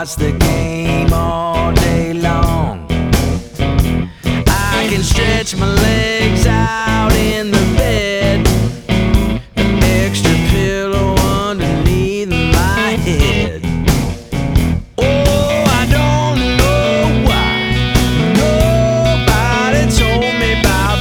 watch the game all day long. I can stretch my legs out in the